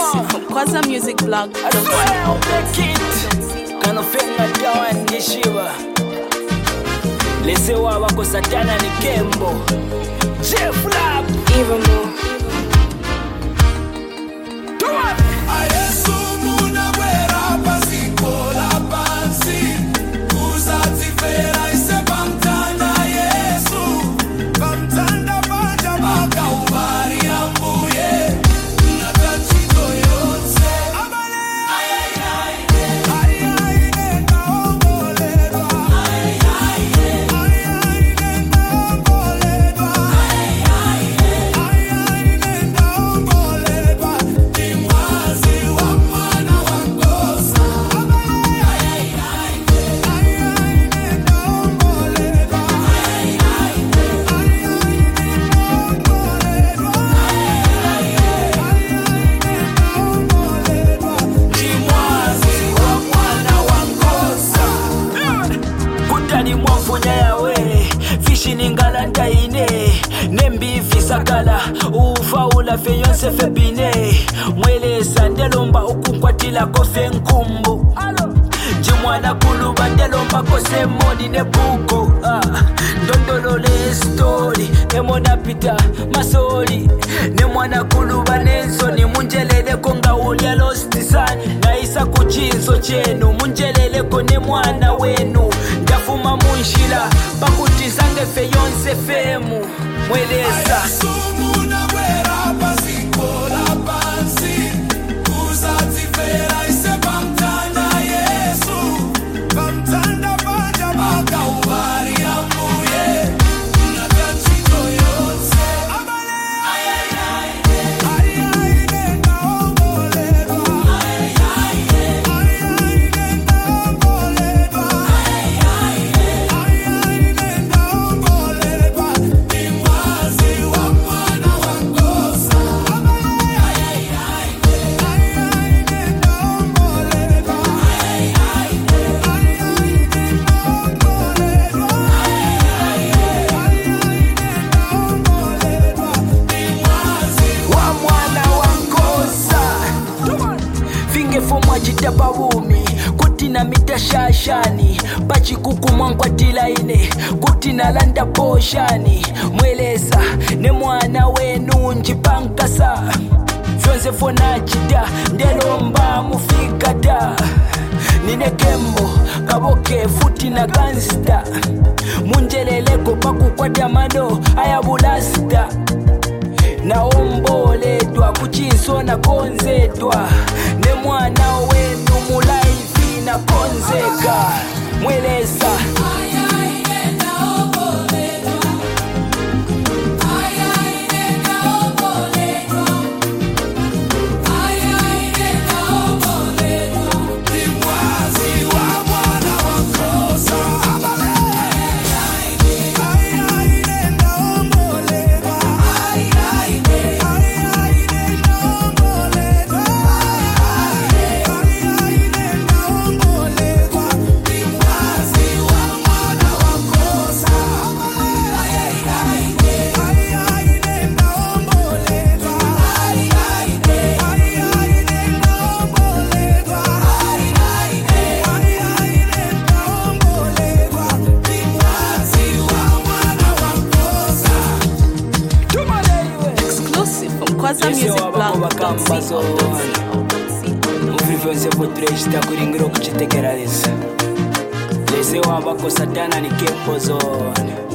Exclusive from Kwaza Music Blog. I swear I'll make it. Kanofenga dawa nishiba. Lese wako satana ni Kembo. Jeff Lab. Even more. Ningala ndaine nembifi sakala ufaula feyonse febine mwelesa ndelomba ukunkwatila kofe nkumbu jimwana kuluba ndelomba kose moni nebuko ndondolole story nemona pita masoli nemwana kuluba nenzoni munjelele konga ulya lost son naisa kuchinzo chenu munjelele kone mwana wenu ndafuma munshila bakutizange feyonse femu mweleza Jitapawumi kutina mitashashani pachikuku mwangwatilaine kutina landa poshani mweleza ne mwana wenu njipankasa fyonse fonachita ndelomba mufikata nine Kembo kaboke futi na gangsta munjeleleko pakukwata mano ayabulasta naomboledwa kuchiso na konzedwa ne mwana wenu mulaifi na konzeka mweleza Kwaza Music Blog. Muvivyo votreshita kuringiro kuchitekeraliza lese wabako satana ni Kembo zone.